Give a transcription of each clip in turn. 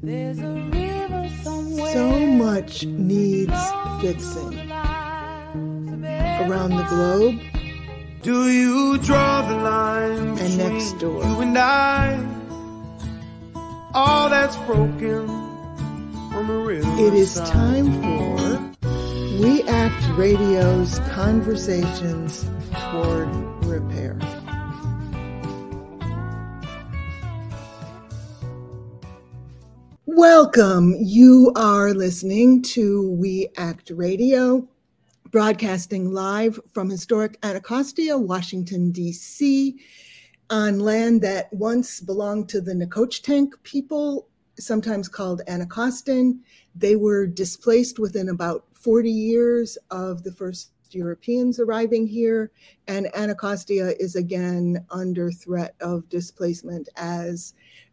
There's a river somewhere. So much needs fixing around the globe. Do you draw the line and next door? You and I, all that's broken on the river. It is time for We Act Radio's Conversations Toward Repair. Welcome. You are listening to We Act Radio, broadcasting live from historic Anacostia, Washington, D.C., on land that once belonged to the Nacotchtank people, sometimes called Anacostan. They were displaced within about 40 years of the first Europeans arriving here, and Anacostia is again under threat of displacement as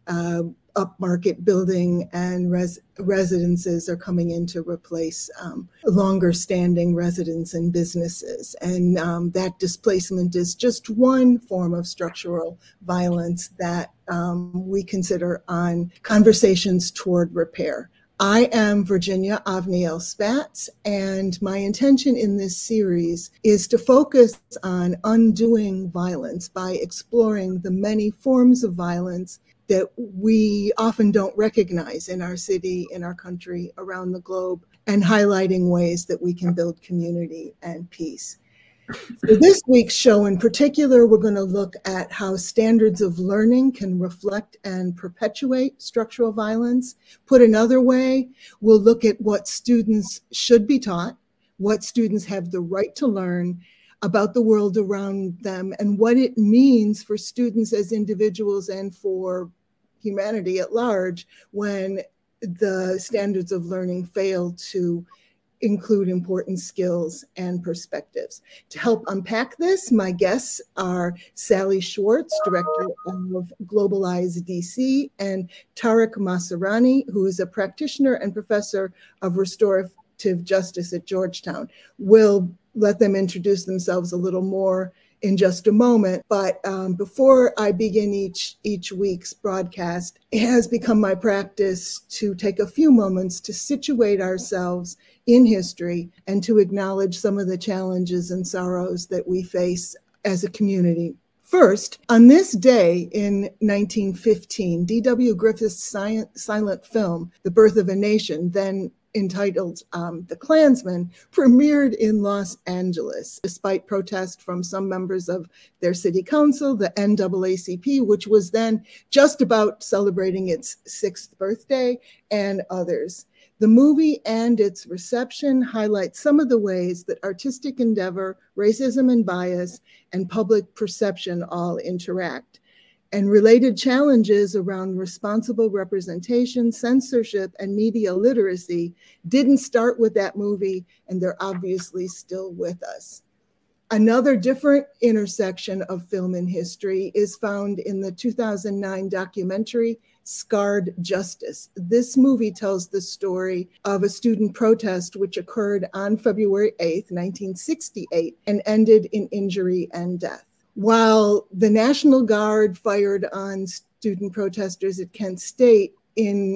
upmarket building and residences are coming in to replace longer standing residents and businesses. And that displacement is just one form of structural violence that we consider on Conversations Toward Repair. I am Virginia Avniel Spatz, and my intention in this series is to focus on undoing violence by exploring the many forms of violence that we often don't recognize in our city, in our country, around the globe, and highlighting ways that we can build community and peace. For this week's show in particular, we're going to look at how standards of learning can reflect and perpetuate structural violence. Put another way, we'll look at what students should be taught, what students have the right to learn about the world around them, and what it means for students as individuals and for humanity at large when the standards of learning fail to include important skills and perspectives. To help unpack this, my guests are Sally Schwartz, Director of Globalize DC, and Tariq Massarani, who is a practitioner and professor of restorative justice at Georgetown. We'll let them introduce themselves a little more in just a moment. But before I begin each week's broadcast, it has become my practice to take a few moments to situate ourselves in history and to acknowledge some of the challenges and sorrows that we face as a community. First, on this day in 1915, D.W. Griffith's silent film, The Birth of a Nation, then entitled The Klansman, premiered in Los Angeles, despite protest from some members of their city council, the NAACP, which was then just about celebrating its 6th birthday, and others. The movie and its reception highlight some of the ways that artistic endeavor, racism and bias, and public perception all interact. And related challenges around responsible representation, censorship, and media literacy didn't start with that movie, and they're obviously still with us. Another different intersection of film and history is found in the 2009 documentary, Scarred Justice. This movie tells the story of a student protest which occurred on February 8th, 1968, and ended in injury and death. While the National Guard fired on student protesters at Kent State in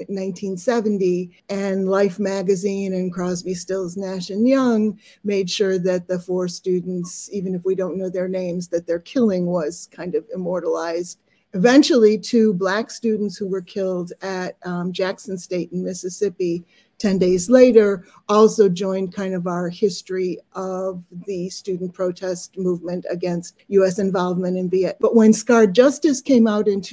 1970, and Life magazine and Crosby, Stills, Nash and Young made sure that the 4 students, even if we don't know their names, that their killing was kind of immortalized. Eventually, 2 Black students who were killed at Jackson State in Mississippi 10 days later also joined kind of our history of the student protest movement against U.S. involvement in Vietnam. But when Scarred Justice came out in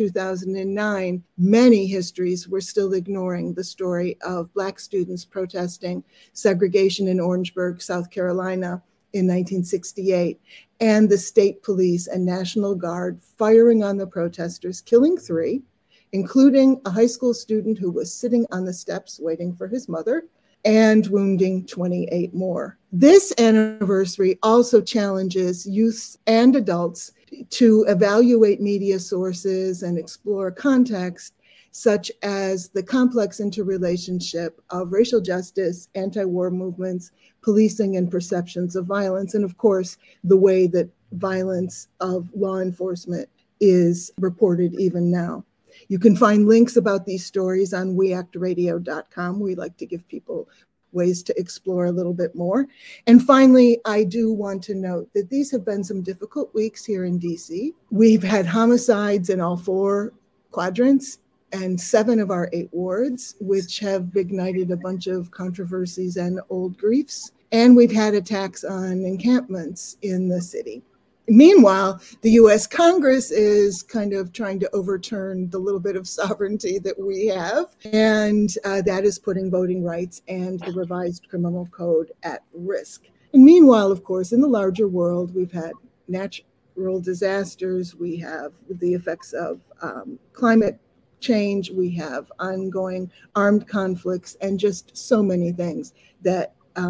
2009, many histories were still ignoring the story of Black students protesting segregation in Orangeburg, South Carolina in 1968, and the state police and National Guard firing on the protesters, killing 3, including a high school student who was sitting on the steps waiting for his mother, and wounding 28 more. This anniversary also challenges youth and adults to evaluate media sources and explore context, such as the complex interrelationship of racial justice, anti-war movements, policing, and perceptions of violence, and of course, the way that violence of law enforcement is reported even now. You can find links about these stories on weactradio.com. We like to give people ways to explore a little bit more. And finally, I do want to note that these have been some difficult weeks here in DC. We've had homicides in all 4 quadrants and 7 of our 8 wards, which have ignited a bunch of controversies and old griefs. And we've had attacks on encampments in the city. Meanwhile, the U.S. Congress is kind of trying to overturn the little bit of sovereignty that we have, and that is putting voting rights and the revised criminal code at risk. And meanwhile, of course, in the larger world, we've had natural disasters, we have the effects of climate change, we have ongoing armed conflicts, and just so many things that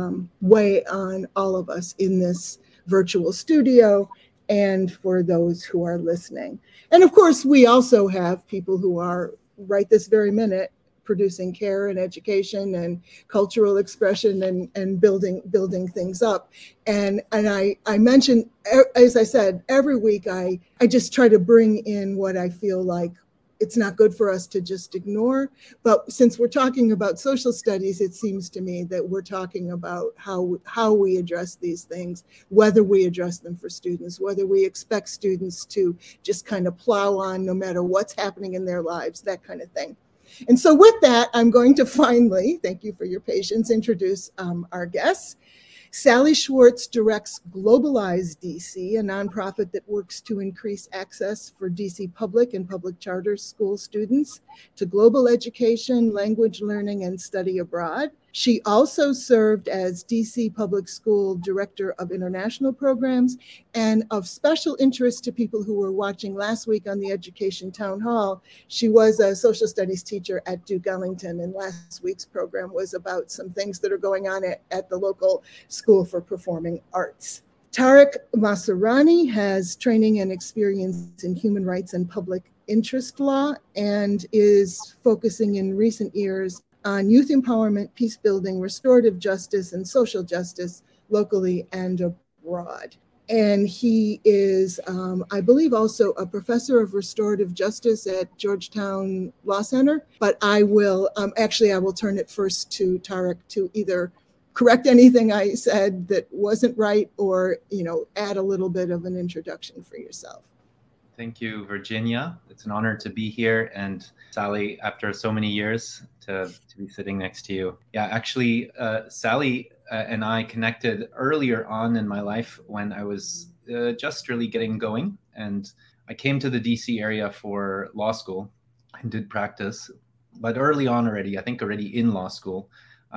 weigh on all of us in this virtual studio and for those who are listening. And of course, we also have people who are right this very minute producing care and education and cultural expression and building things up. And I mentioned, as I said, every week I just try to bring in what I feel like it's not good for us to just ignore. But since we're talking about social studies, it seems to me that we're talking about how we address these things, whether we address them for students, whether we expect students to just kind of plow on no matter what's happening in their lives, that kind of thing. And so with that, I'm going to finally, thank you for your patience, introduce our guests. Sally Schwartz directs Globalize DC, a nonprofit that works to increase access for DC public and public charter school students to global education, language learning, and study abroad. She also served as DC Public School Director of International Programs, and of special interest to people who were watching last week on the Education Town Hall, she was a social studies teacher at Duke Ellington, and last week's program was about some things that are going on at the local School for Performing Arts. Tarek Masurani has training and experience in human rights and public interest law and is focusing in recent years on youth empowerment, peace building, restorative justice, and social justice locally and abroad. And he is, I believe, also a professor of restorative justice at Georgetown Law Center. But I will turn it first to Tarek to either correct anything I said that wasn't right or, add a little bit of an introduction for yourself. Thank you, Virginia. It's an honor to be here. And Sally, after so many years, to be sitting next to you. Yeah, actually, Sally and I connected earlier on in my life when I was just really getting going. And I came to the DC area for law school and did practice. But early on already, I think already in law school,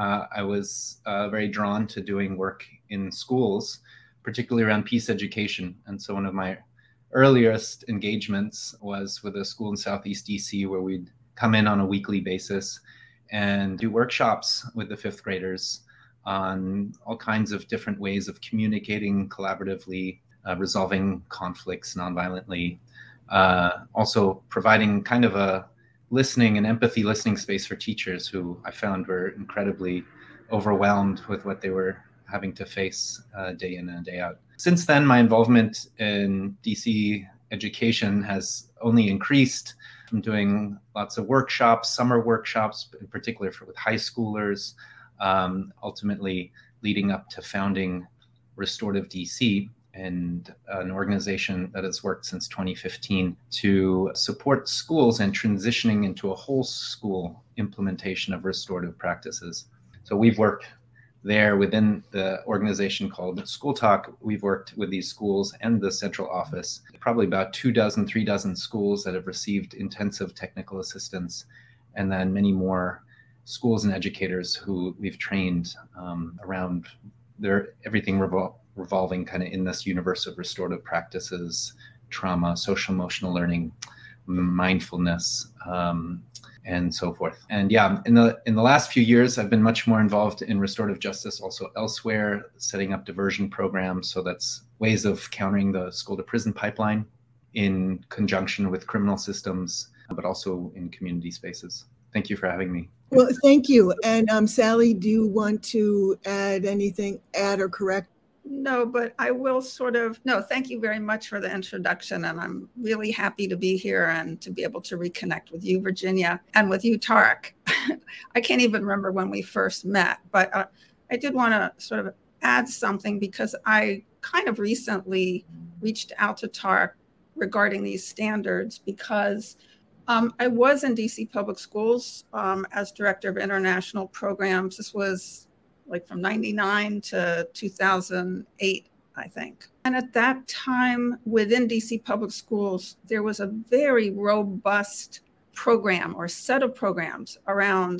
I was very drawn to doing work in schools, particularly around peace education. And so one of my earliest engagements was with a school in Southeast DC where we'd come in on a weekly basis and do workshops with the 5th graders on all kinds of different ways of communicating collaboratively, resolving conflicts nonviolently, also providing kind of a listening and empathy listening space for teachers who I found were incredibly overwhelmed with what they were having to face day in and day out. Since then, my involvement in DC education has only increased. I'm doing lots of workshops, summer workshops, in particular with high schoolers, ultimately leading up to founding Restorative DC, and an organization that has worked since 2015 to support schools and transitioning into a whole school implementation of restorative practices. So we've worked there within the organization called School Talk. We've worked with these schools and the central office, probably about 3 dozen schools that have received intensive technical assistance, and then many more schools and educators who we've trained around everything revolving kind of in this universe of restorative practices, trauma, social emotional learning, mindfulness, and so forth. And yeah, in the last few years, I've been much more involved in restorative justice, also elsewhere, setting up diversion programs. So that's ways of countering the school to prison pipeline in conjunction with criminal systems, but also in community spaces. Thank you for having me. Well, thank you. And Sally, do you want to add or correct No, but I will no, thank you very much for the introduction. And I'm really happy to be here and to be able to reconnect with you, Virginia, and with you, Tarek. I can't even remember when we first met, but I did want to sort of add something because I kind of recently reached out to Tarek regarding these standards because I was in DC Public Schools as director of international programs. This was like from 99 to 2008, I think. And at that time within DC Public Schools, there was a very robust program or set of programs around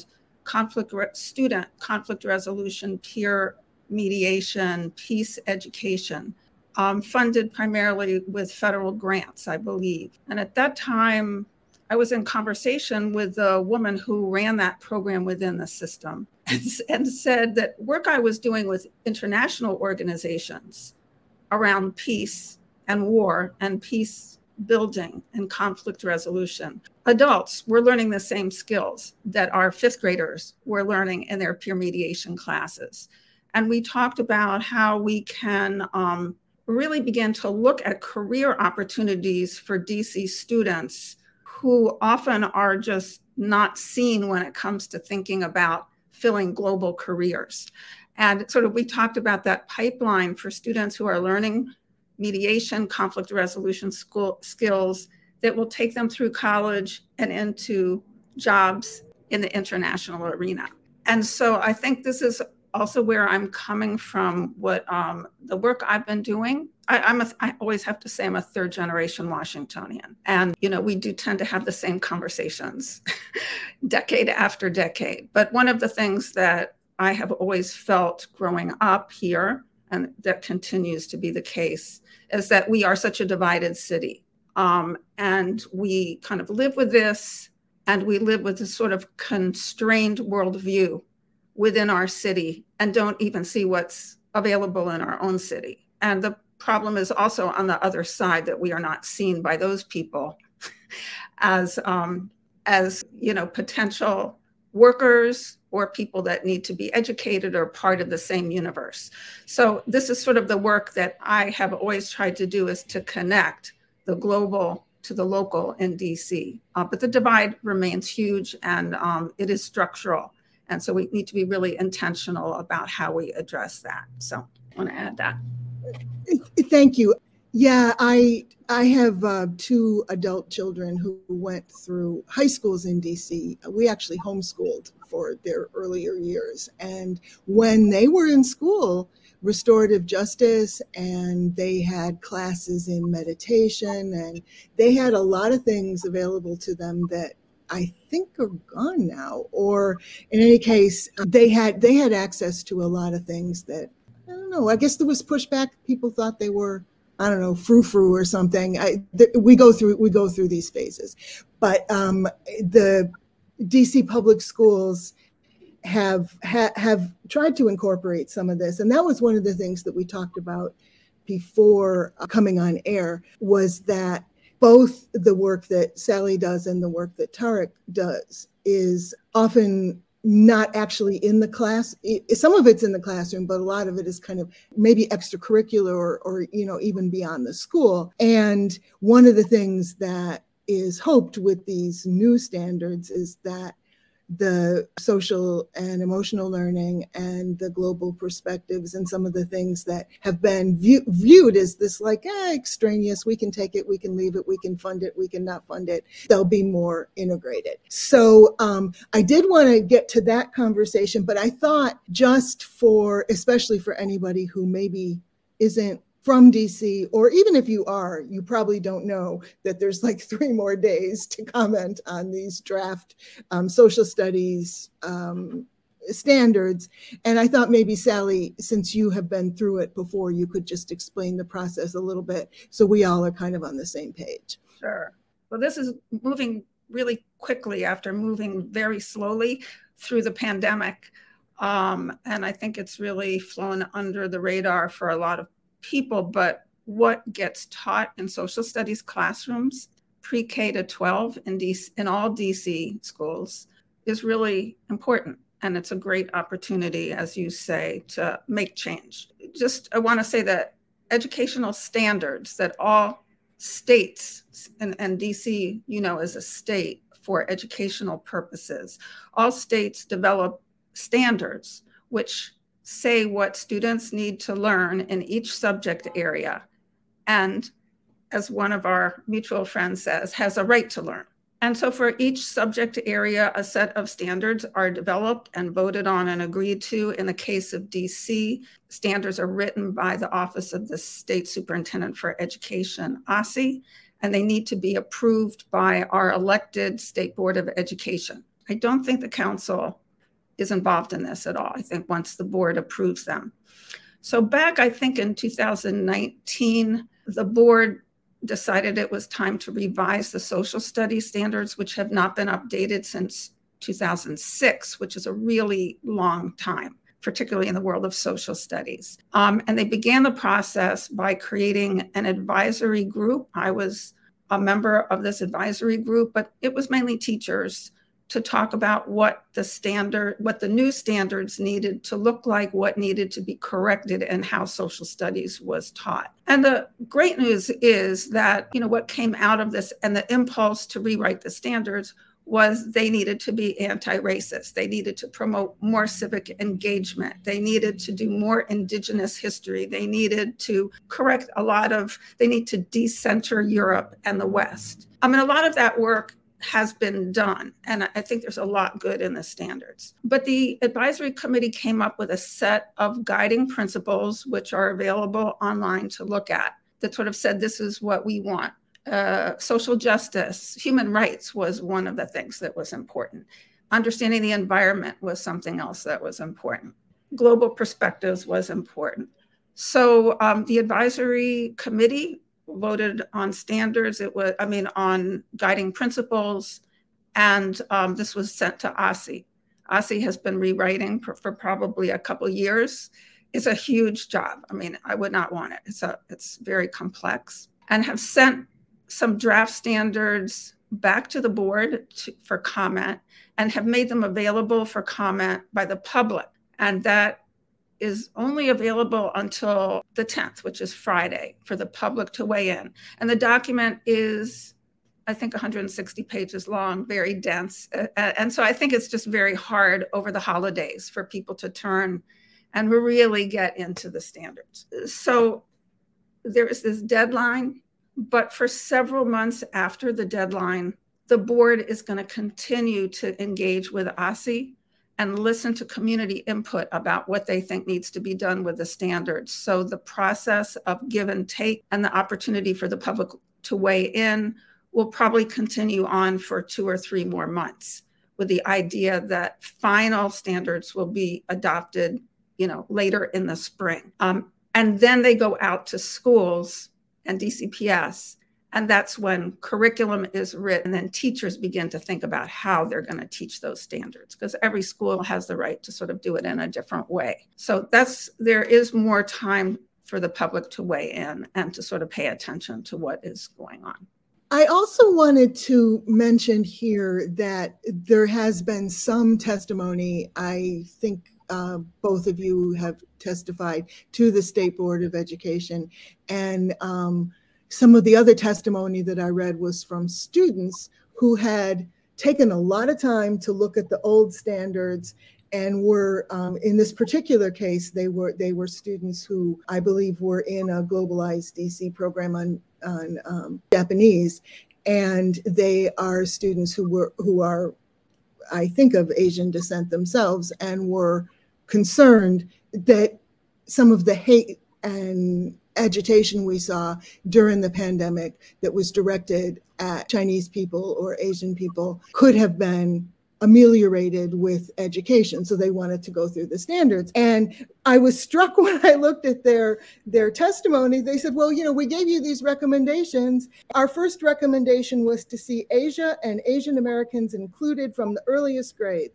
student conflict resolution, peer mediation, peace education, funded primarily with federal grants, I believe. And at that time, I was in conversation with a woman who ran that program within the system and said that work I was doing with international organizations around peace and war and peace building and conflict resolution, adults were learning the same skills that our fifth graders were learning in their peer mediation classes. And we talked about how we can really begin to look at career opportunities for DC students who often are just not seen when it comes to thinking about filling global careers. And sort of we talked about that pipeline for students who are learning mediation, conflict resolution skills that will take them through college and into jobs in the international arena. And so I think this is also where I'm coming from, what the work I've been doing. I always have to say I'm a third generation Washingtonian. And, we do tend to have the same conversations decade after decade. But one of the things that I have always felt growing up here, and that continues to be the case, is that we are such a divided city. And we kind of live with this, and we live with this sort of constrained worldview within our city and don't even see what's available in our own city. And the problem is also on the other side, that we are not seen by those people as potential workers or people that need to be educated or part of the same universe. So this is sort of the work that I have always tried to do, is to connect the global to the local in DC. But the divide remains huge, and it is structural. And so we need to be really intentional about how we address that. So I want to add that. Thank you. Yeah, I have two adult children who went through high schools in DC. We actually homeschooled for their earlier years. And when they were in school, restorative justice, and they had classes in meditation, and they had a lot of things available to them that I think are gone now, or in any case, they had access to a lot of things that, I don't know, I guess there was pushback. People thought they were, I don't know, frou-frou or something. We go through these phases, but the DC public schools have tried to incorporate some of this, and that was one of the things that we talked about before coming on air, was that both the work that Sally does and the work that Tarek does is often not actually in the class. Some of it's in the classroom, but a lot of it is kind of maybe extracurricular or even beyond the school. And one of the things that is hoped with these new standards is that the social and emotional learning and the global perspectives and some of the things that have been viewed as this extraneous, we can take it, we can leave it, we can fund it, we can not fund it, they'll be more integrated. So I did want to get to that conversation, but I thought especially for anybody who maybe isn't from DC, or even if you are, you probably don't know that there's 3 more days to comment on these draft social studies standards. And I thought maybe, Sally, since you have been through it before, you could just explain the process a little bit so we all are kind of on the same page. Sure. Well, this is moving really quickly after moving very slowly through the pandemic. And I think it's really flown under the radar for a lot of people, but what gets taught in social studies classrooms, pre-K to 12 in all DC schools, is really important. And it's a great opportunity, as you say, to make change. I want to say that educational standards that all states, and DC, is a state for educational purposes, all states develop standards which say what students need to learn in each subject area. And as one of our mutual friends says, has a right to learn. And so for each subject area, a set of standards are developed and voted on and agreed to. In the case of DC, standards are written by the Office of the State Superintendent for Education, OSSE, and they need to be approved by our elected State Board of Education. I don't think the council is involved in this at all. I think once the board approves them. So back, I think in 2019, the board decided it was time to revise the social studies standards, which have not been updated since 2006, which is a really long time, particularly in the world of social studies. And they began the process by creating an advisory group. I was a member of this advisory group, but it was mainly teachers to talk about what the new standards needed to look like, what needed to be corrected, and how social studies was taught. And the great news is that, what came out of this and the impulse to rewrite the standards was they needed to be anti-racist. They needed to promote more civic engagement. They needed to do more Indigenous history. They needed to correct they need to decenter Europe and the West. A lot of that work has been done, and I think there's a lot good in the standards. But the advisory committee came up with a set of guiding principles, which are available online to look at, that sort of said, this is what we want. Social justice, human rights was one of the things that was important. Understanding the environment was something else that was important. Global perspectives was important. So the advisory committee voted on standards. On guiding principles, and this was sent to OSSE. OSSE has been rewriting for probably a couple years. It's a huge job. I would not want it. It's very complex, and have sent some draft standards back to the board for comment, and have made them available for comment by the public. And that is only available until the 10th, which is Friday, for the public to weigh in. And the document is, I think, 160 pages long, very dense. And so I think it's just very hard over the holidays for people to turn and really get into the standards. So there is this deadline, but for several months after the deadline, the board is going to continue to engage with OSSE and listen to community input about what they think needs to be done with the standards. So the process of give and take and the opportunity for the public to weigh in will probably continue on for 2 or 3 more months, with the idea that final standards will be adopted, later in the spring. And then they go out to schools and DCPS, and that's when curriculum is written, and then teachers begin to think about how they're going to teach those standards, because every school has the right to sort of do it in a different way. So there is more time for the public to weigh in and to sort of pay attention to what is going on. I also wanted to mention here that there has been some testimony. I think both of you have testified to the State Board of Education, and some of the other testimony that I read was from students who had taken a lot of time to look at the old standards, and were, in this particular case, they were students who I believe were in a globalized DC program on Japanese, and they are students who are, I think, of Asian descent themselves, and were concerned that some of the hate and agitation we saw during the pandemic that was directed at Chinese people or Asian people could have been ameliorated with education. So they wanted to go through the standards. And I was struck when I looked at their testimony. They said, well, we gave you these recommendations. Our first recommendation was to see Asia and Asian Americans included from the earliest grades.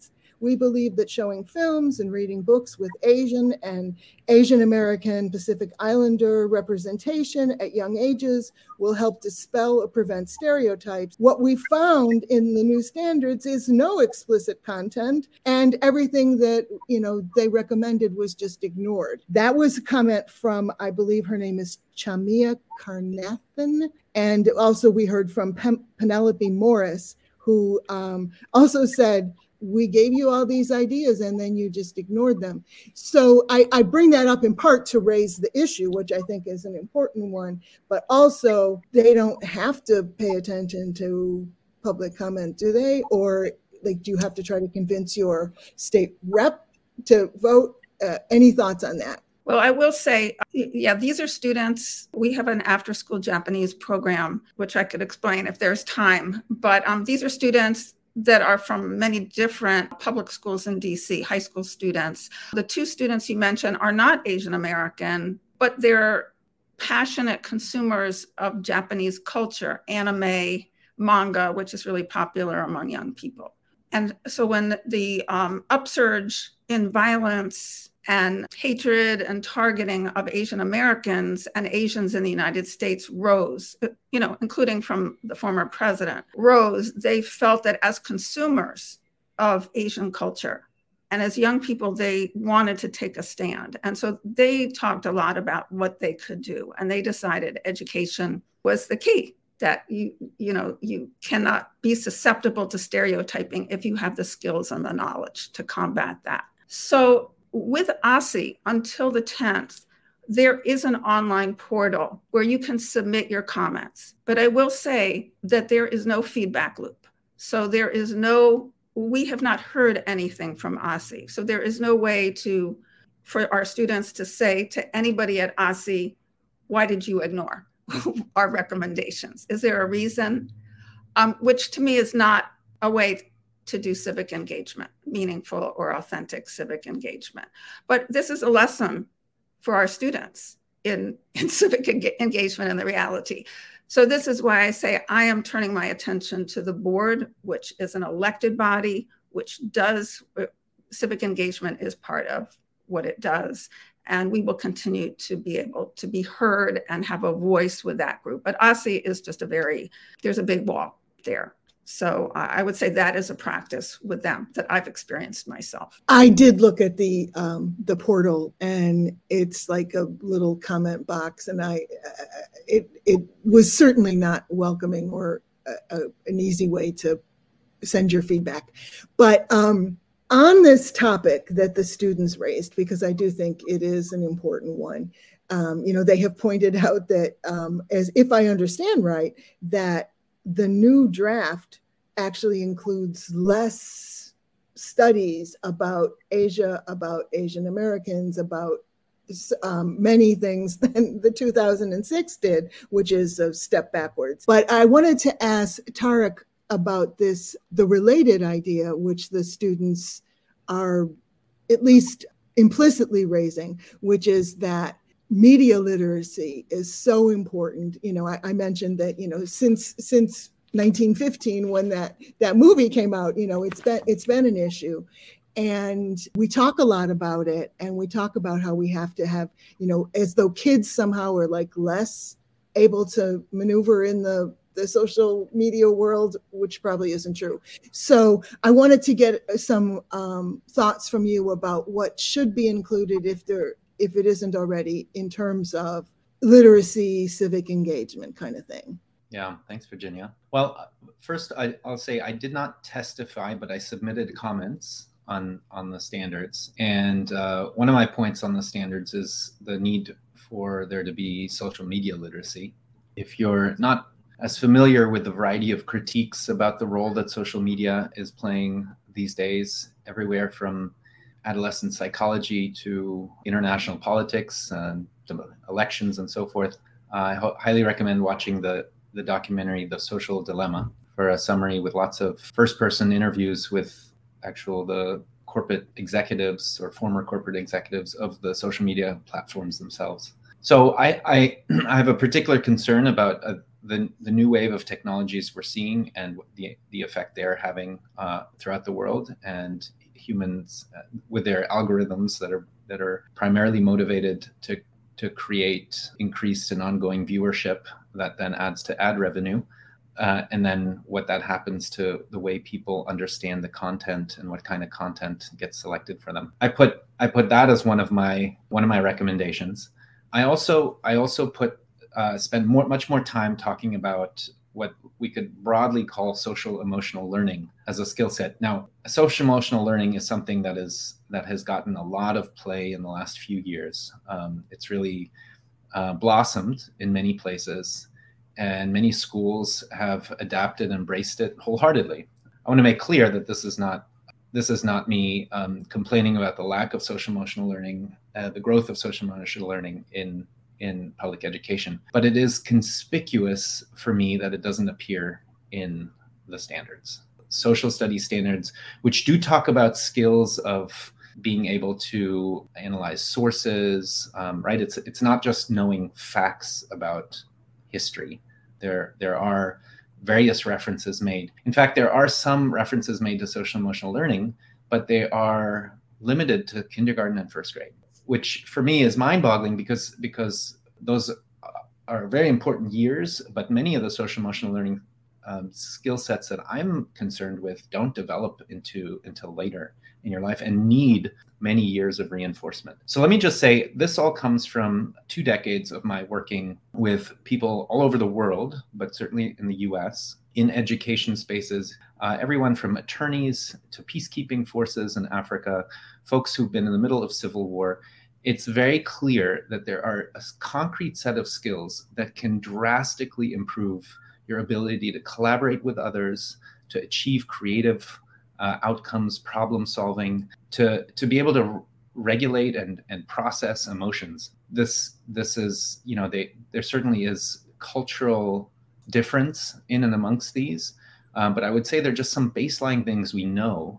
We believe that showing films and reading books with Asian and Asian American Pacific Islander representation at young ages will help dispel or prevent stereotypes. What we found in the new standards is no explicit content, and everything that they recommended was just ignored. That was a comment from, I believe her name is Chamia Karnathan, and also we heard from Penelope Morris, who also said, we gave you all these ideas and then you just ignored them. So I bring that up in part to raise the issue, which I think is an important one, but also they don't have to pay attention to public comment, do they? Or do you have to try to convince your state rep to vote? Any thoughts on that? Well, I will say, these are students. We have an after-school Japanese program, which I could explain if there's time. But these are students that are from many different public schools in DC, high school students. The two students you mentioned are not Asian American, but they're passionate consumers of Japanese culture, anime, manga, which is really popular among young people. And so when the upsurge in violence and hatred and targeting of Asian Americans and Asians in the United States rose, including from the former president, they felt that as consumers of Asian culture and as young people, they wanted to take a stand. And so they talked a lot about what they could do. And they decided education was the key, that you cannot be susceptible to stereotyping if you have the skills and the knowledge to combat that. So with OSSI, until the 10th, there is an online portal where you can submit your comments. But I will say that there is no feedback loop. So we have not heard anything from OSSI. So there is no way for our students to say to anybody at OSSI, why did you ignore our recommendations? Is there a reason? Which to me is not a way to do civic engagement, meaningful or authentic civic engagement. But this is a lesson for our students in civic engagement and the reality. So this is why I say I am turning my attention to the board, which is an elected body, which does, civic engagement is part of what it does. And we will continue to be able to be heard and have a voice with that group. But OSSI is just there's a big wall there. So I would say that is a practice with them that I've experienced myself. I did look at the portal, and it's like a little comment box, and it was certainly not welcoming or an easy way to send your feedback. But on this topic that the students raised, because I do think it is an important one, they have pointed out that, as if I understand right, that the new draft actually includes less studies about Asia, about Asian Americans, about many things than the 2006 did, which is a step backwards. But I wanted to ask Tarek about the related idea, which the students are at least implicitly raising, which is that media literacy is so important. I mentioned that, since 1915, when that movie came out, it's been an issue. And we talk a lot about it, and we talk about how we have to have, as though kids somehow are like less able to maneuver in the social media world, which probably isn't true. So I wanted to get some thoughts from you about what should be included if it isn't already, in terms of literacy, civic engagement kind of thing. Yeah, thanks, Virginia. Well, first, I'll say I did not testify, but I submitted comments on the standards. And one of my points on the standards is the need for there to be social media literacy. If you're not as familiar with the variety of critiques about the role that social media is playing these days, everywhere from adolescent psychology to international politics and elections and so forth, I highly recommend watching the documentary The Social Dilemma for a summary with lots of first-person interviews with the corporate executives or former corporate executives of the social media platforms themselves. So I have a particular concern about the new wave of technologies we're seeing and the effect they're having throughout the world. And humans with their algorithms that are primarily motivated to create increased and ongoing viewership that then adds to ad revenue. And then what that happens to the way people understand the content and what kind of content gets selected for them. I put that as one of my recommendations. I also spend much more time talking about what we could broadly call social emotional learning as a skill set. Now, social emotional learning is something that has gotten a lot of play in the last few years. It's really blossomed in many places, and many schools have adapted and embraced it wholeheartedly. I want to make clear that this is not me complaining about the lack of social emotional learning, the growth of social emotional learning in public education, but it is conspicuous for me that it doesn't appear in the standards. Social studies standards, which do talk about skills of being able to analyze sources, right? It's not just knowing facts about history. There are various references made. In fact, there are some references made to social emotional learning, but they are limited to kindergarten and first grade, which for me is mind-boggling because those are very important years, but many of the social emotional learning skill sets that I'm concerned with don't develop until later in your life and need many years of reinforcement. So let me just say, this all comes from 2 decades of my working with people all over the world, but certainly in the US, in education spaces, everyone from attorneys to peacekeeping forces in Africa, folks who've been in the middle of civil war. It's very clear that there are a concrete set of skills that can drastically improve your ability to collaborate with others, to achieve creative outcomes, problem solving, to be able to regulate and process emotions. This is, there certainly is cultural difference in and amongst these, but I would say they're just some baseline things we know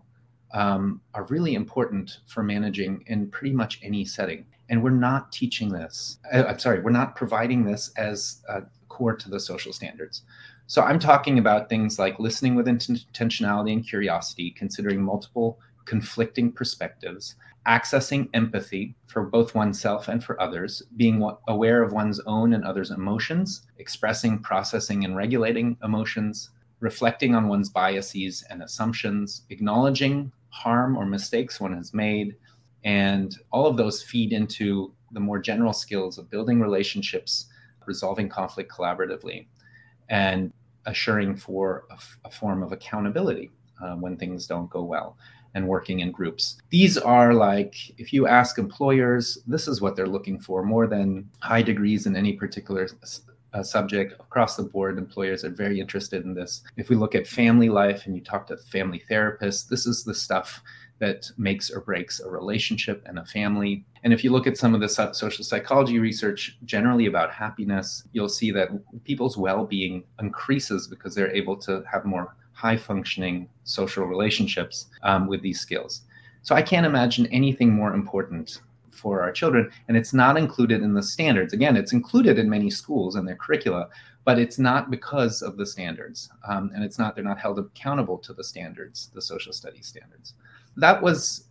are really important for managing in pretty much any setting. And we're not teaching this. We're not providing this as core to the social standards. So I'm talking about things like listening with intentionality and curiosity, considering multiple conflicting perspectives, accessing empathy for both oneself and for others, being aware of one's own and others' emotions, expressing, processing, and regulating emotions, reflecting on one's biases and assumptions, acknowledging harm or mistakes one has made, and all of those feed into the more general skills of building relationships, resolving conflict collaboratively, and assuring for a form of accountability when things don't go well, and working in groups. These are like, if you ask employers, this is what they're looking for more than high degrees in any particular subject. Across the board, employers are very interested in this. If we look at family life and you talk to family therapists, this is the stuff that makes or breaks a relationship and a family. And if you look at some of the social psychology research generally about happiness, you'll see that people's well-being increases because they're able to have more high-functioning social relationships with these skills. So I can't imagine anything more important for our children, and it's not included in the standards. Again, it's included in many schools and their curricula, but it's not because of the standards, and they're not held accountable to the standards, the social studies standards. That was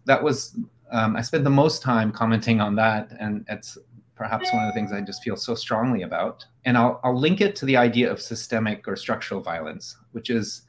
I spent the most time commenting on that, and it's perhaps one of the things I just feel so strongly about. And I'll link it to the idea of systemic or structural violence, which is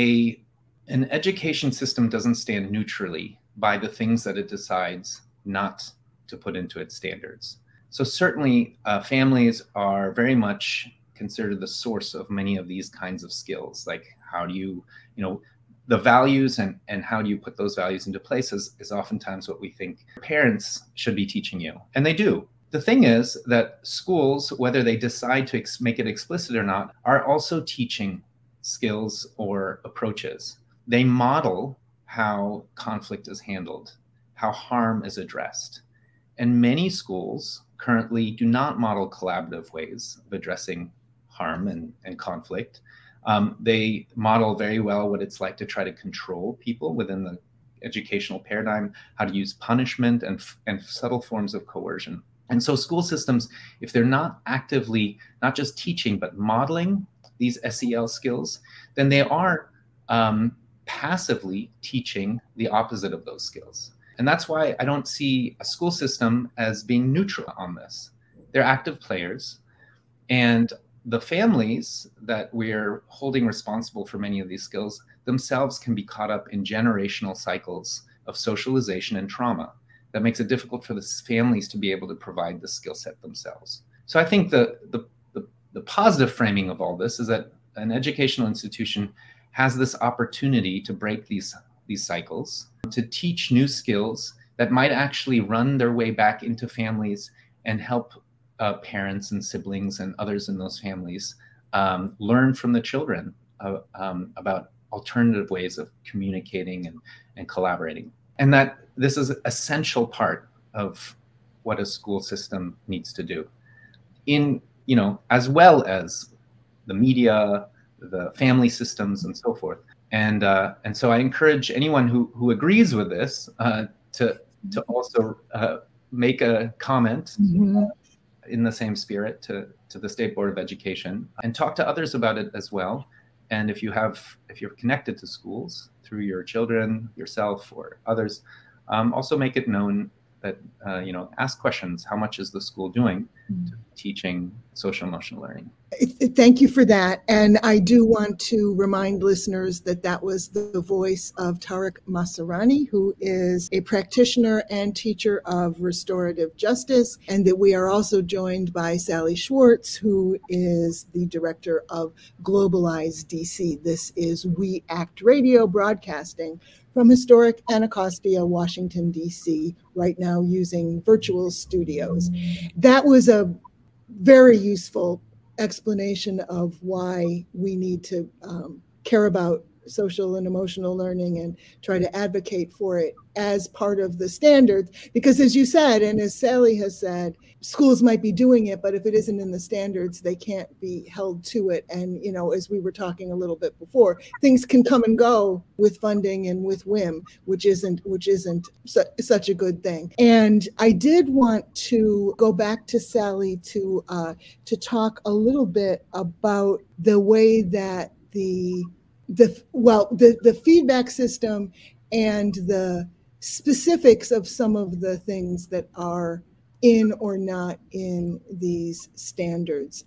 an education system doesn't stand neutrally by the things that it decides not to put into its standards. So certainly families are very much considered the source of many of these kinds of skills, like how do you, the values and how do you put those values into place is oftentimes what we think parents should be teaching you. And they do. The thing is that schools, whether they decide to make it explicit or not, are also teaching skills or approaches. They model how conflict is handled, how harm is addressed. And many schools currently do not model collaborative ways of addressing harm and conflict. They model very well what it's like to try to control people within the educational paradigm, how to use punishment and subtle forms of coercion. And so school systems, if they're not actively, not just teaching, but modeling these SEL skills, then they are passively teaching the opposite of those skills. And that's why I don't see a school system as being neutral on this. They're active players, and the families that we're holding responsible for many of these skills themselves can be caught up in generational cycles of socialization and trauma that makes it difficult for the families to be able to provide the skill set themselves. So I think the positive framing of all this is that an educational institution has this opportunity to break these cycles, to teach new skills that might actually run their way back into families and help parents and siblings and others in those families learn from the children about alternative ways of communicating and collaborating. And that this is an essential part of what a school system needs to do, as well as the media, the family systems, and so forth. And so I encourage anyone who agrees with this to also make a comment in the same spirit to the State Board of Education, and talk to others about it as well. And if you're connected to schools through your children, yourself, or others, also make it known that ask questions. How much is the school doing to teaching social emotional learning? Thank you for that. And I do want to remind listeners that was the voice of Tariq Masarani, who is a practitioner and teacher of restorative justice, and that we are also joined by Sally Schwartz, who is the director of Globalize DC. This is We Act Radio, broadcasting from historic Anacostia, Washington, D.C., right now using virtual studios. That was a very useful explanation of why we need to care about social and emotional learning and try to advocate for it as part of the standards. Because as you said, and as Sally has said, schools might be doing it, but if it isn't in the standards, they can't be held to it. And, as we were talking a little bit before, things can come and go with funding and with whim, which isn't such a good thing. And I did want to go back to Sally to talk a little bit about the way that the feedback system and the specifics of some of the things that are in or not in these standards.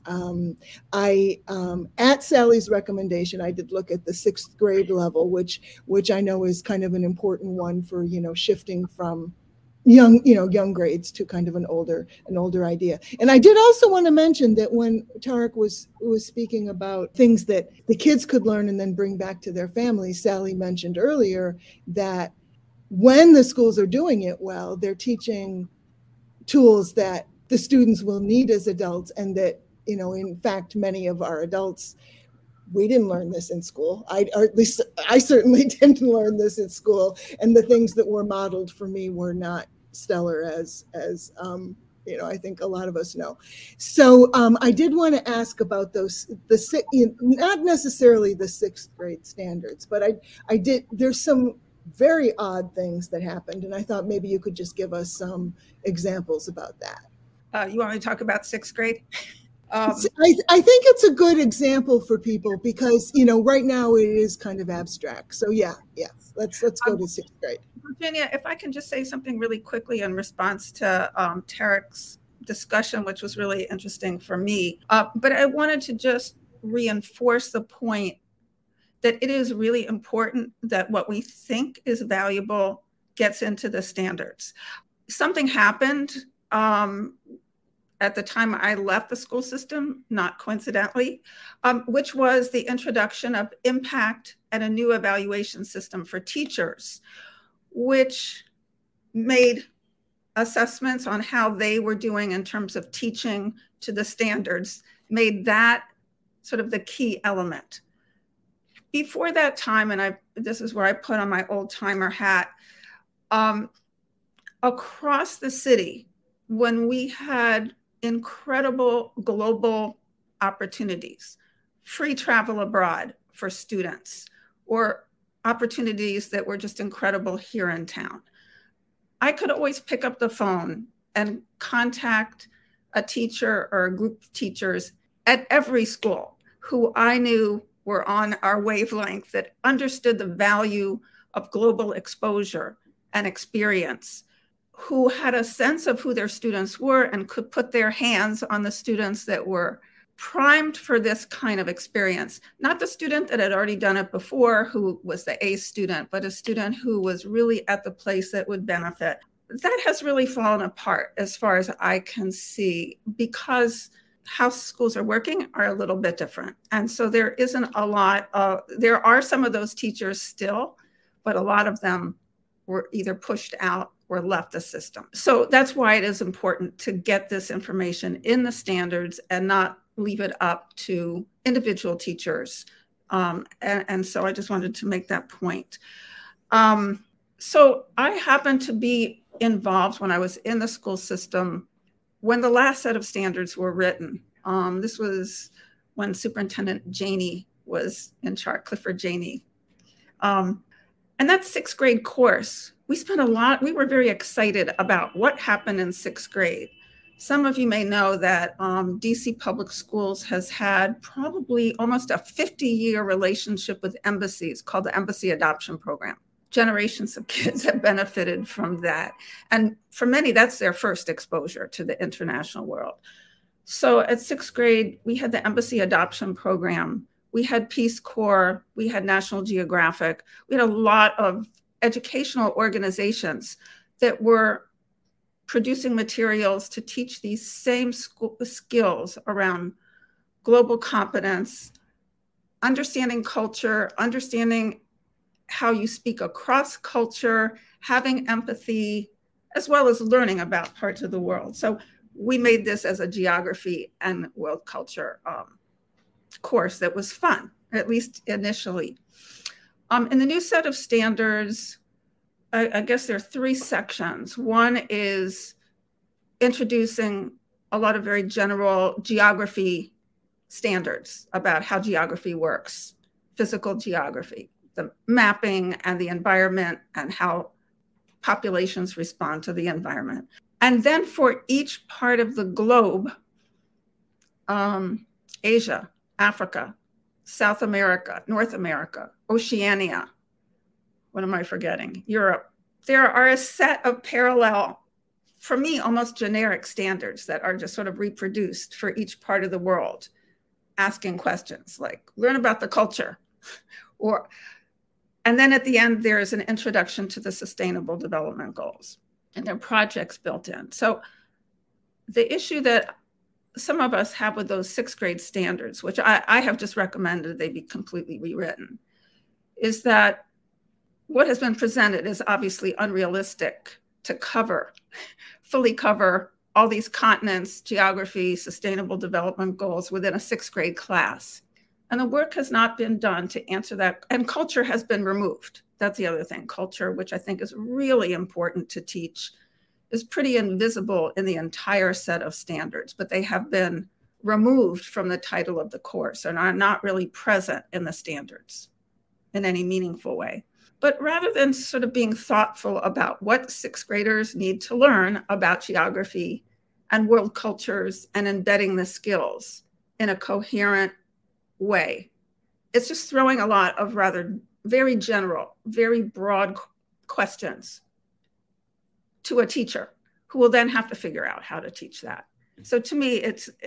At Sally's recommendation, I did look at the 6th grade level, which I know is kind of an important one for, shifting from young grades to kind of an older idea. And I did also want to mention that when Tariq was speaking about things that the kids could learn and then bring back to their families, Sally mentioned earlier that when the schools are doing it well, they're teaching tools that the students will need as adults, and that, in fact, many of our adults, we didn't learn this in school. Or at least I certainly didn't learn this in school. And the things that were modeled for me were not stellar, as I think a lot of us know. So I did want to ask about not necessarily the 6th grade standards, but I did. There's some very odd things that happened, and I thought maybe you could just give us some examples about that. You want me to talk about 6th grade? I think it's a good example for people because, right now it is kind of abstract. So yeah, let's go to 6th grade. Virginia, if I can just say something really quickly in response to Tariq's discussion, which was really interesting for me. But I wanted to just reinforce the point that it is really important that what we think is valuable gets into the standards. Something happened at the time I left the school system, not coincidentally, which was the introduction of impact and a new evaluation system for teachers, which made assessments on how they were doing in terms of teaching to the standards, made that sort of the key element. Before that time, and this is where I put on my old timer hat, across the city, when we had incredible global opportunities, free travel abroad for students, or opportunities that were just incredible here in town, I could always pick up the phone and contact a teacher or a group of teachers at every school who I knew were on our wavelength, that understood the value of global exposure and experience, who had a sense of who their students were and could put their hands on the students that were primed for this kind of experience. Not the student that had already done it before, who was the A student, but a student who was really at the place that would benefit. That has really fallen apart as far as I can see, because how schools are working are a little bit different. And so there isn't a lot of, there are some of those teachers still, but a lot of them were either pushed out or left the system. So that's why it is important to get this information in the standards and not leave it up to individual teachers. And so I just wanted to make that point. So I happened to be involved when I was in the school system when the last set of standards were written. This was when Superintendent Janey was in charge, Clifford Janey. And that sixth grade course, we were very excited about what happened in sixth grade. Some of you may know that DC Public Schools has had probably almost a 50-year relationship with embassies called the Embassy Adoption Program. Generations of kids have benefited from that. And for many, that's their first exposure to the international world. So at sixth grade, we had the Embassy Adoption Program. We had Peace Corps. We had National Geographic. We had a lot of educational organizations that were producing materials to teach these same skills around global competence, understanding culture, understanding how you speak across culture, having empathy, as well as learning about parts of the world. So we made this as a geography and world culture course that was fun, at least initially. In the new set of standards, I guess there are three sections. One is introducing a lot of very general geography standards about how geography works, physical geography, the mapping and the environment and how populations respond to the environment. And then for each part of the globe, Asia, Africa, South America, North America, Oceania, what am I forgetting? Europe. There are a set of parallel, for me, almost generic standards that are just sort of reproduced for each part of the world, asking questions like, learn about the culture. And then at the end, there is an introduction to the Sustainable Development Goals, and there are projects built in. So the issue that some of us have with those sixth grade standards, which I have just recommended they be completely rewritten, is that what has been presented is obviously unrealistic to fully cover all these continents, geography, sustainable development goals within a sixth grade class. And the work has not been done to answer that. And culture has been removed. That's the other thing. Culture, which I think is really important to teach, is pretty invisible in the entire set of standards, but they have been removed from the title of the course and are not really present in the standards in any meaningful way. But rather than sort of being thoughtful about what sixth graders need to learn about geography and world cultures and embedding the skills in a coherent way, it's just throwing a lot of rather very general, very broad questions to a teacher who will then have to figure out how to teach that. So to me,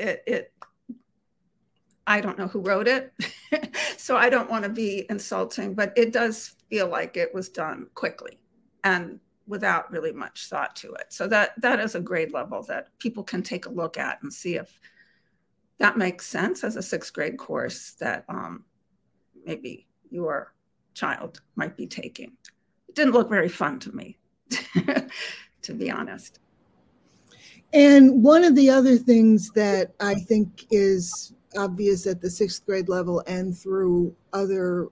I don't know who wrote it, so I don't want to be insulting, but it does feel like it was done quickly and without really much thought to it. So that is a grade level that people can take a look at and see if that makes sense as a sixth grade course that maybe your child might be taking. It didn't look very fun to me, to be honest. And one of the other things that I think is obvious at the sixth grade level and through other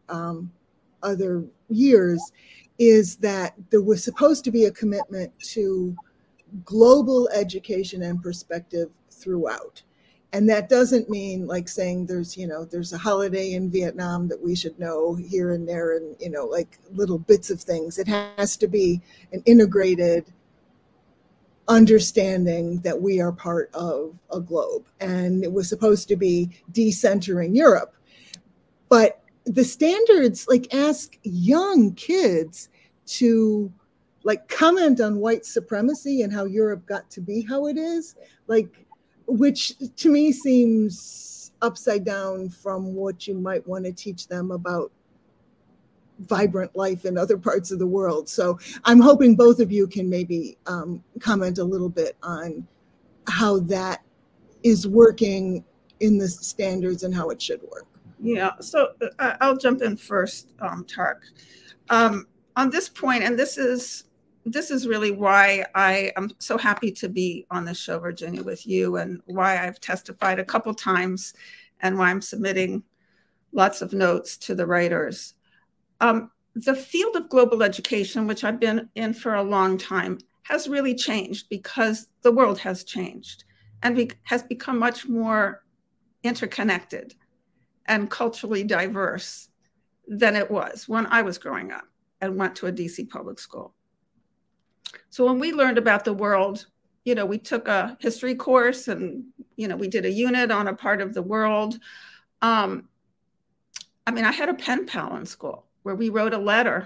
years is that there was supposed to be a commitment to global education and perspective throughout. And that doesn't mean like saying there's a holiday in Vietnam that we should know here and there and, like little bits of things. It has to be an integrated understanding that we are part of a globe. And it was supposed to be decentering Europe. But the standards like ask young kids to like comment on white supremacy and how Europe got to be how it is, like, which to me seems upside down from what you might want to teach them about vibrant life in other parts of the world. So I'm hoping both of you can maybe comment a little bit on how that is working in the standards and how it should work. Yeah, so I'll jump in first, Tark. On this point, and this is really why I am so happy to be on this show, Virginia, with you, and why I've testified a couple times, and why I'm submitting lots of notes to the writers. The field of global education, which I've been in for a long time, has really changed because the world has changed and has become much more interconnected and culturally diverse than it was when I was growing up and went to a DC public school. So when we learned about the world, we took a history course and, we did a unit on a part of the world. I had a pen pal in school where we wrote a letter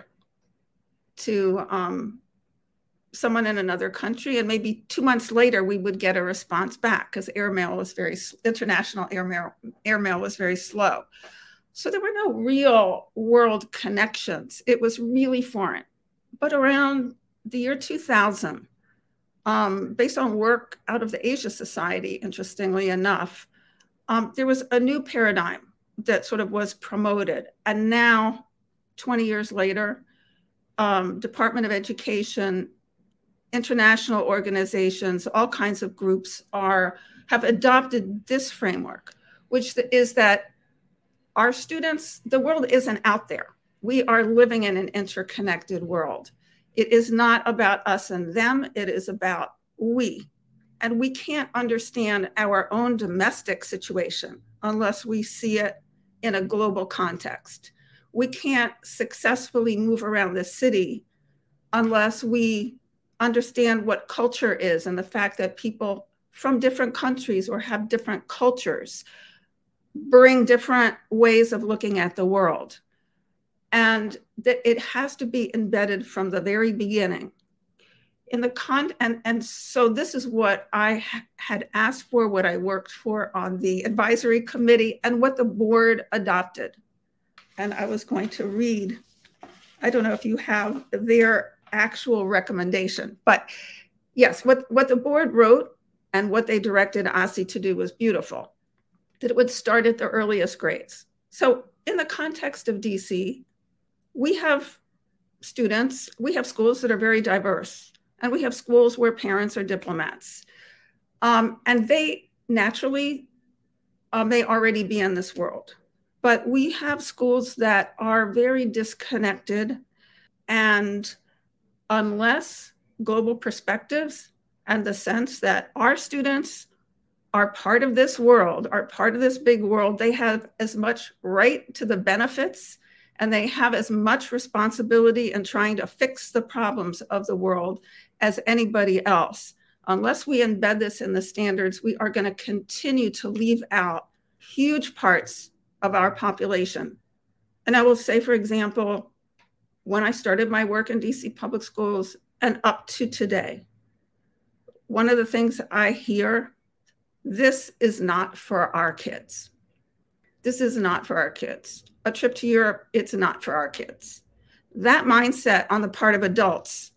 to someone in another country, and maybe 2 months later we would get a response back because international airmail was very slow. So there were no real world connections. It was really foreign. But around the year 2000, based on work out of the Asia Society, interestingly enough, there was a new paradigm that sort of was promoted. And now, 20 years later, Department of Education, international organizations, all kinds of groups have adopted this framework, which is that our students, the world isn't out there. We are living in an interconnected world. It is not about us and them, it is about we. And we can't understand our own domestic situation unless we see it in a global context. We can't successfully move around the city unless we understand what culture is and the fact that people from different countries or have different cultures bring different ways of looking at the world. And that it has to be embedded from the very beginning. And so this is what I had asked for, what I worked for on the advisory committee, and what the board adopted. And I was going to read, I don't know if you have their actual recommendation, but yes, what the board wrote and what they directed OSSE to do was beautiful, that it would start at the earliest grades. So in the context of DC, we have students, we have schools that are very diverse, and we have schools where parents are diplomats. And they naturally may already be in this world. But we have schools that are very disconnected, and unless global perspectives and the sense that our students are part of this world, are part of this big world, they have as much right to the benefits and they have as much responsibility in trying to fix the problems of the world as anybody else. Unless we embed this in the standards, we are going to continue to leave out huge parts of our population. And I will say, for example, when I started my work in DC public schools and up to today, one of the things I hear, this is not for our kids. This is not for our kids. A trip to Europe, it's not for our kids. That mindset on the part of adults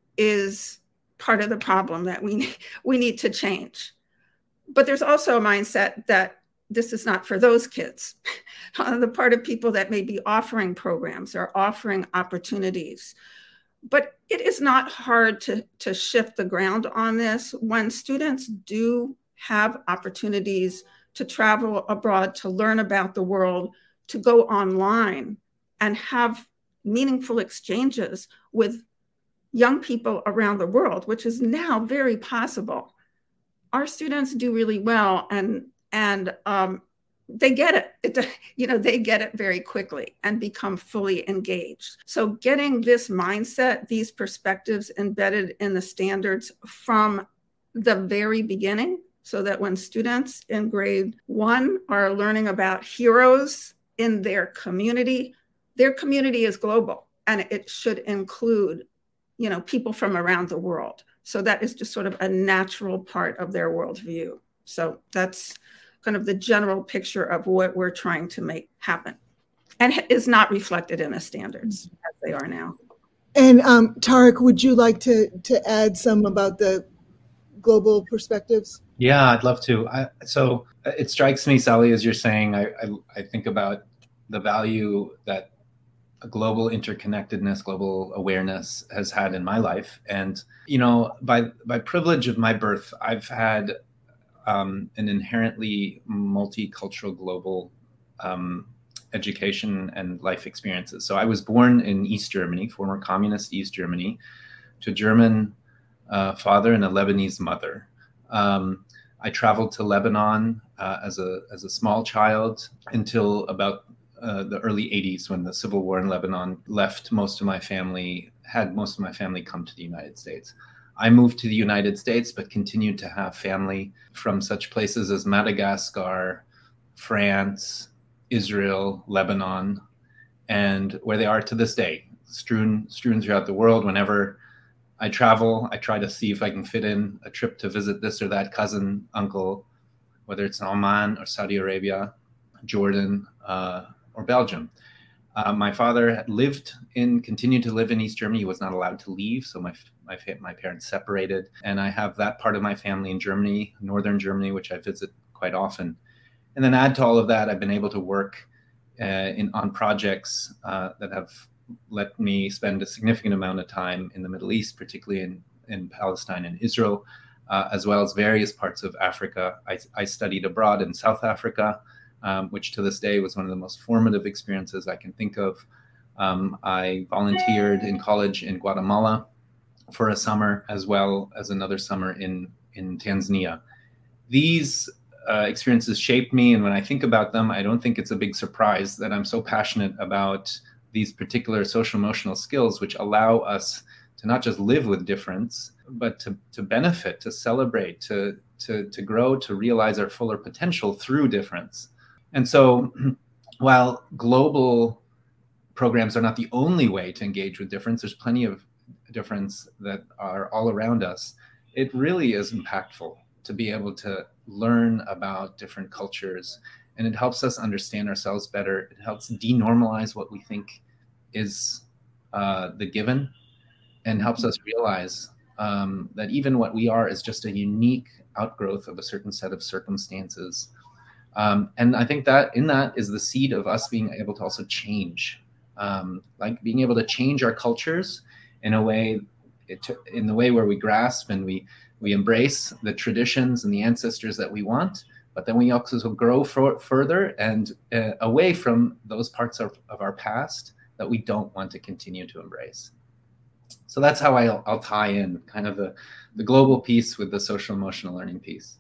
is part of the problem that we need to change. But there's also a mindset that this is not for those kids. On the part of people that may be offering programs or offering opportunities. But it is not hard to shift the ground on this when students do have opportunities to travel abroad, to learn about the world, to go online and have meaningful exchanges with young people around the world, which is now very possible. Our students do really well, and they get it. They get it very quickly and become fully engaged. So getting this mindset, these perspectives embedded in the standards from the very beginning, so that when students in grade 1 are learning about heroes in their community. Their community is global, and it should include, people from around the world. So that is just sort of a natural part of their worldview. So that's kind of the general picture of what we're trying to make happen, and is not reflected in the standards as they are now. And Tariq, would you like to add some about the global perspectives? Yeah, I'd love to. So it strikes me, Sally, as you're saying, I think about the value that a global interconnectedness, global awareness has had in my life. And, by privilege of my birth, I've had an inherently multicultural global education and life experiences. So I was born in East Germany, former communist East Germany, to a German father and a Lebanese mother. I traveled to Lebanon as a small child until about the early 80s, when the civil war in Lebanon had most of my family come to the United States. I moved to the United States, but continued to have family from such places as Madagascar, France, Israel, Lebanon, and where they are to this day, strewn throughout the world. Whenever I travel, I try to see if I can fit in a trip to visit this or that cousin, uncle, whether it's in Oman or Saudi Arabia, Jordan, or Belgium. My father continued to live in East Germany. He was not allowed to leave, so my parents separated. And I have that part of my family in Germany, northern Germany, which I visit quite often. And then add to all of that, I've been able to work on projects that have let me spend a significant amount of time in the Middle East, particularly in Palestine and Israel, as well as various parts of Africa. I studied abroad in South Africa, which to this day was one of the most formative experiences I can think of. I volunteered in college in Guatemala for a summer, as well as another summer in Tanzania. These experiences shaped me, and when I think about them, I don't think it's a big surprise that I'm so passionate about these particular social emotional skills, which allow us to not just live with difference, but to benefit, to celebrate, to grow, to realize our fuller potential through difference. And so while global programs are not the only way to engage with difference, there's plenty of difference that are all around us. It really is impactful to be able to learn about different cultures, and it helps us understand ourselves better. It helps denormalize what we think is the given, and helps us realize that even what we are is just a unique outgrowth of a certain set of circumstances. And I think that in that is the seed of us being able to also change, like being able to change our cultures in a way, in the way where we grasp and we embrace the traditions and the ancestors that we want, but then we also grow further and away from those parts of our past that we don't want to continue to embrace. So that's how I'll tie in kind of the global piece with the social emotional learning piece.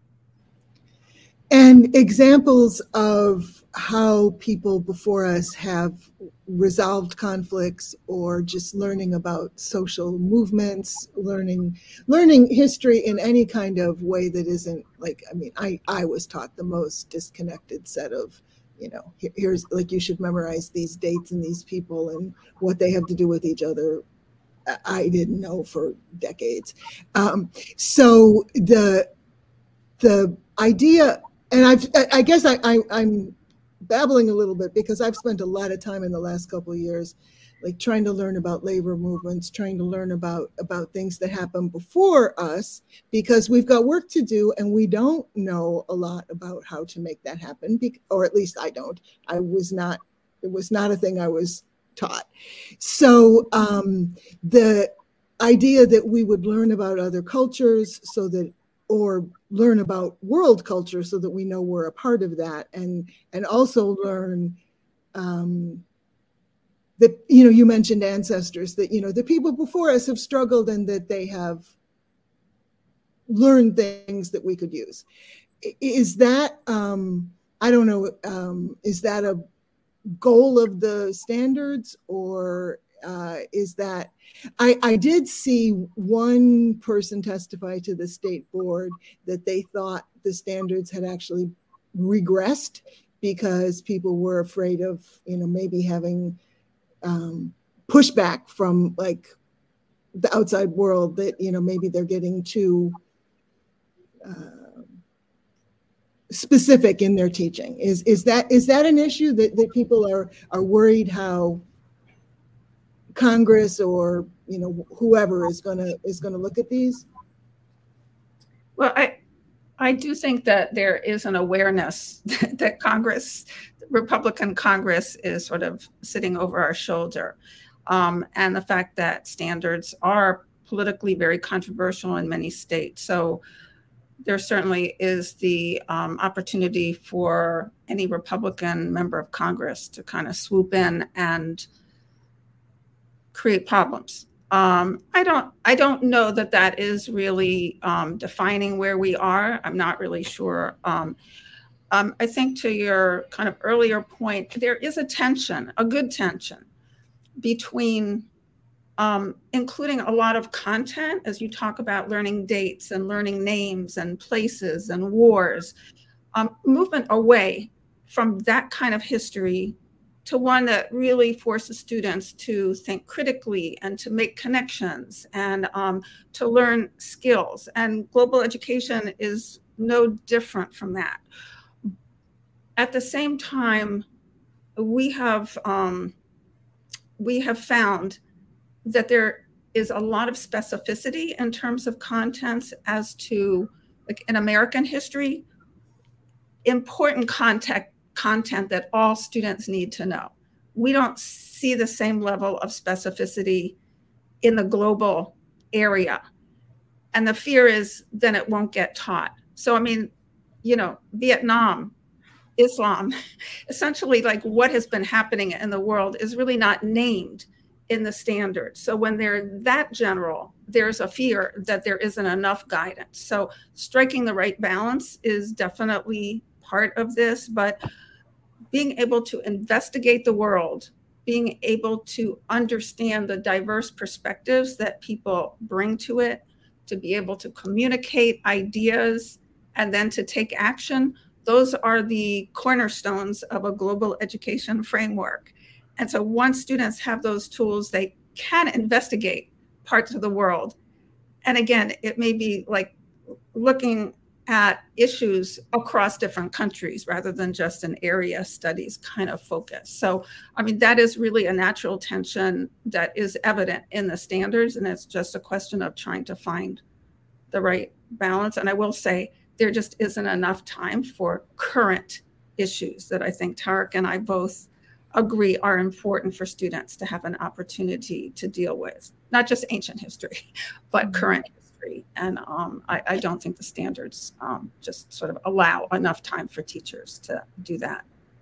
And examples of how people before us have resolved conflicts, or just learning about social movements, learning history in any kind of way that isn't like, I was taught the most disconnected set of, here's like, you should memorize these dates and these people and what they have to do with each other. I didn't know for decades. So the idea, and I guess I'm babbling a little bit because I've spent a lot of time in the last couple of years, like trying to learn about labor movements, trying to learn about things that happened before us, because we've got work to do and we don't know a lot about how to make that happen, or at least I don't. It was not a thing I was taught. So the idea that we would learn about other cultures or learn about world culture so that we know we're a part of that, and also learn that, you mentioned ancestors, that, the people before us have struggled and that they have learned things that we could use. Is that, I don't know, is that a goal of the standards, or is that, I did see one person testify to the state board that they thought the standards had actually regressed because people were afraid of, maybe having pushback from like the outside world that, maybe they're getting too specific in their teaching. Is that an issue that people are worried how Congress or whoever is gonna look at these? Well, I do think that there is an awareness that Republican Congress is sort of sitting over our shoulder. And the fact that standards are politically very controversial in many states. So there certainly is the opportunity for any Republican member of Congress to kind of swoop in and create problems. I don't know that is really defining where we are. I'm not really sure. I think to your kind of earlier point, there is a good tension between including a lot of content as you talk about learning dates and learning names and places and wars, movement away from that kind of history to one that really forces students to think critically and to make connections and to learn skills. And global education is no different from that. At the same time, we have found that there is a lot of specificity in terms of contents as to, like in American history, important content that all students need to know. We don't see the same level of specificity in the global area. And the fear is then it won't get taught. So, I mean, Vietnam, Islam, essentially like what has been happening in the world is really not named in the standards. So when they're that general, there's a fear that there isn't enough guidance. So striking the right balance is definitely part of this, but being able to investigate the world, being able to understand the diverse perspectives that people bring to it, to be able to communicate ideas and then to take action, those are the cornerstones of a global education framework. And so once students have those tools, they can investigate parts of the world. And again, it may be like looking at issues across different countries rather than just an area studies kind of focus. So, I mean, that is really a natural tension that is evident in the standards, and it's just a question of trying to find the right balance. And I will say there just isn't enough time for current issues that I think Tarek and I both agree are important for students to have an opportunity to deal with, not just ancient history, but current history. And I don't think the standards just sort of allow enough time for teachers to do that.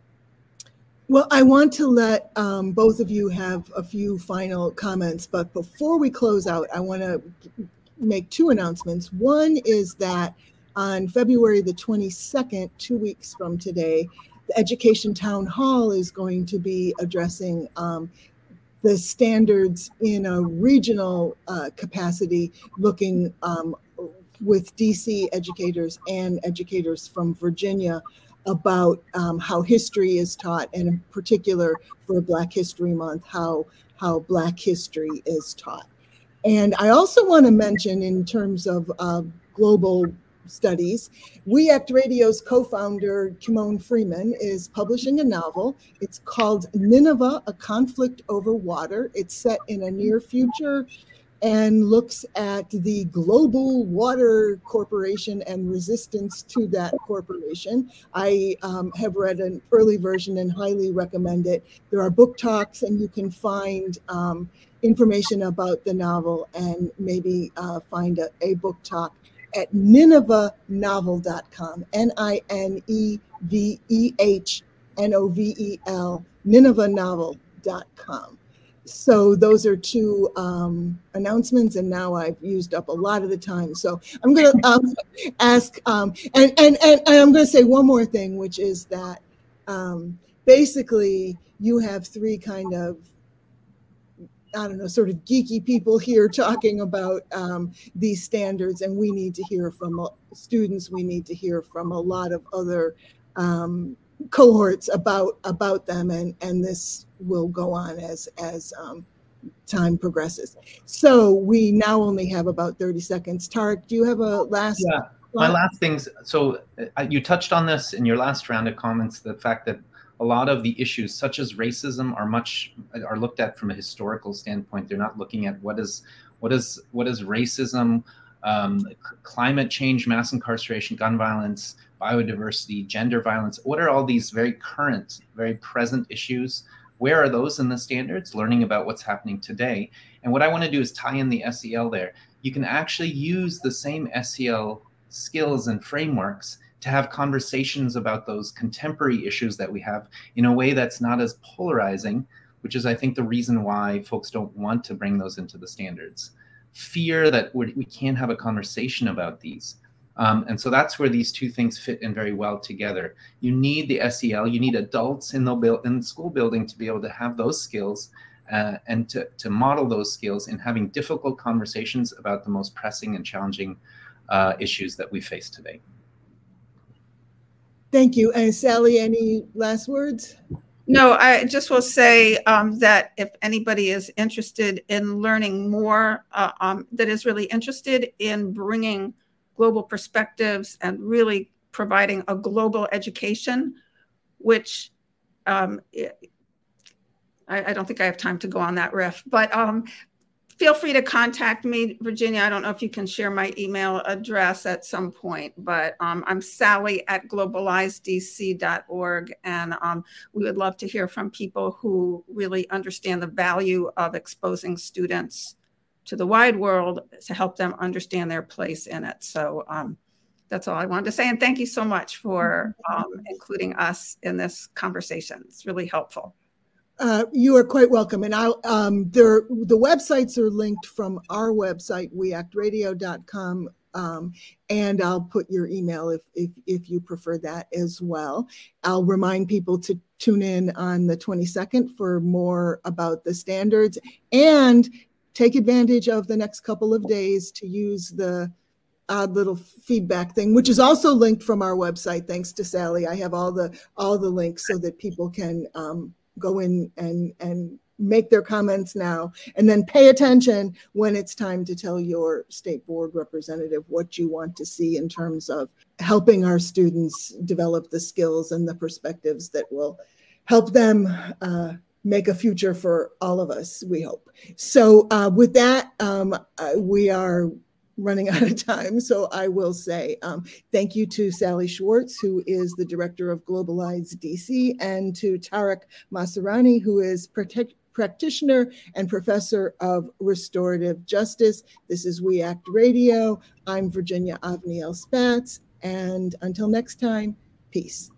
Well, I want to let both of you have a few final comments, but before we close out, I want to make two announcements. One is that on February the 22nd, 2 weeks from today, the Education Town Hall is going to be addressing the standards in a regional capacity, looking with DC educators and educators from Virginia about how history is taught, and in particular for Black History Month, how Black history is taught. And I also want to mention, in terms of global studies, We Act Radio's co-founder, Kimon Freeman, is publishing a novel. It's called Nineveh, A Conflict Over Water. It's set in a near future and looks at the global water corporation and resistance to that corporation. I have read an early version and highly recommend it. There are book talks, and you can find information about the novel and maybe find a book talk at ninevehnovel.com, NINEVEHNOVEL, ninevehnovel.com. So those are two announcements, and now I've used up a lot of the time. So I'm going to ask, and I'm going to say one more thing, which is that basically you have three kind of, I don't know, sort of geeky people here talking about these standards, and we need to hear from students. We need to hear from a lot of other cohorts about them, and this will go on as time progresses. So we now only have about 30 seconds. Tarek, do you have a last? Yeah, my last things. So you touched on this in your last round of comments, the fact that a lot of the issues such as racism are looked at from a historical standpoint. They're not looking at what is racism, climate change, mass incarceration, gun violence, biodiversity, gender violence. What are all these very current, very present issues? Where are those in the standards? Learning about what's happening today. And what I want to do is tie in the SEL there. You can actually use the same SEL skills and frameworks to have conversations about those contemporary issues that we have in a way that's not as polarizing, which is, I think, the reason why folks don't want to bring those into the standards. Fear that we can't have a conversation about these. And so that's where these two things fit in very well together. You need the SEL, you need adults in the school building to be able to have those skills and to model those skills in having difficult conversations about the most pressing and challenging issues that we face today. Thank you. And Sally, any last words? No, I just will say that if anybody is interested in learning more, that is really interested in bringing global perspectives and really providing a global education, which I don't think I have time to go on that riff, but feel free to contact me, Virginia. I don't know if you can share my email address at some point, but I'm sally@globalizeDC.org. And we would love to hear from people who really understand the value of exposing students to the wide world to help them understand their place in it. So that's all I wanted to say. And thank you so much for including us in this conversation. It's really helpful. You are quite welcome. And the websites are linked from our website, weactradio.com. And I'll put your email if you prefer that as well. I'll remind people to tune in on the 22nd for more about the standards, and take advantage of the next couple of days to use the odd little feedback thing, which is also linked from our website. Thanks to Sally, I have all the links so that people can go in and make their comments now, and then pay attention when it's time to tell your state board representative what you want to see in terms of helping our students develop the skills and the perspectives that will help them make a future for all of us, we hope. So with that, we are running out of time. So I will say thank you to Sally Schwartz, who is the director of Globalize DC, and to Tarek Masrani, who is practitioner and professor of restorative justice. This is We Act Radio. I'm Virginia Avniel Spatz. And until next time, peace.